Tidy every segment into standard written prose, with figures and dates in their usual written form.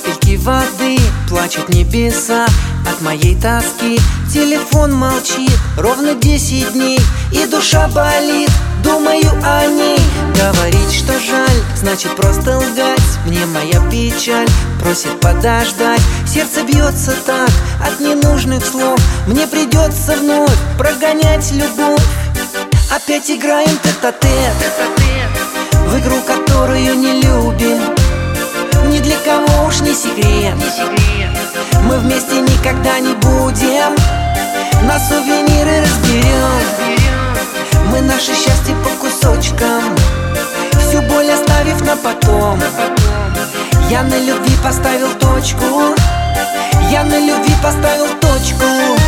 капельки воды, плачут небеса от моей тоски. Телефон молчит ровно 10 дней, и душа болит, думаю о ней. Говорить, что жаль, значит просто лгать. Мне моя печаль просит подождать. Сердце бьется так от ненужных слов. Мне придется вновь прогонять любовь. Опять играем тет-а-тет в игру, которую не любим. Ни для кого уж не секрет, мы вместе никогда не будем. На сувениры разберем мы наше счастье по кусочкам, всю боль оставив на потом. Я на любви поставил точку, я на любви поставил точку.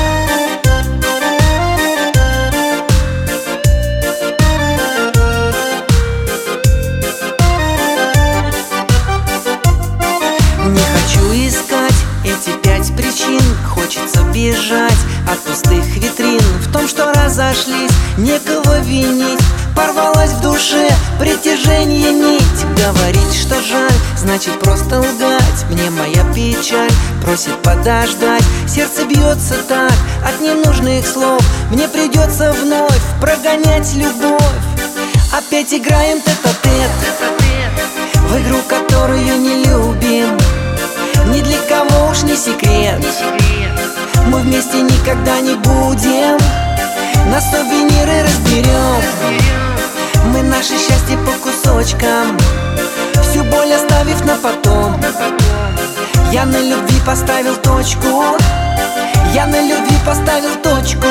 Не хочу искать эти 5 причин, хочется бежать от пустых витрин. В том, что разошлись, некого винить. Порвалась в душе притяжение нить. Говорить, что жаль, значит просто лгать. Мне моя печаль просит подождать. Сердце бьется так от ненужных слов. Мне придется вновь прогонять любовь. Опять играем тет-а-тет в игру, которую не любим. Ни для кого уж не секрет, мы вместе никогда не будем. На сувениры разберем мы наше счастье по кусочкам, всю боль оставив на потом. Я на любви поставил точку, я на любви поставил точку.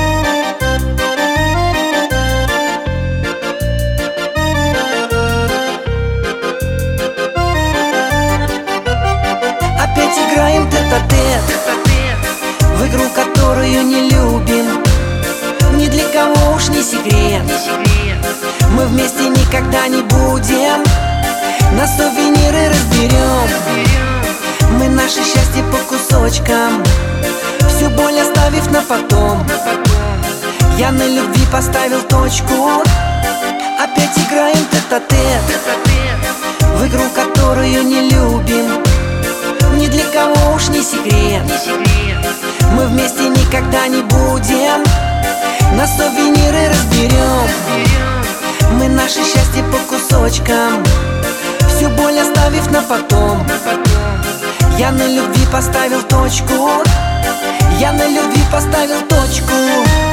Играем тет-а-тет в игру, которую не любим. Ни для кого уж не секрет, мы вместе никогда не будем. На сувениры разберем мы наше счастье по кусочкам, всю боль оставив на потом. Я на любви поставил точку. Опять играем тет-а-тет в игру, которую не любим. Ни для кого уж не секрет, мы вместе никогда не будем. На сувениры разберем мы наше счастье по кусочкам, всю боль оставив на потом. Я на любви поставил точку, я на любви поставил точку.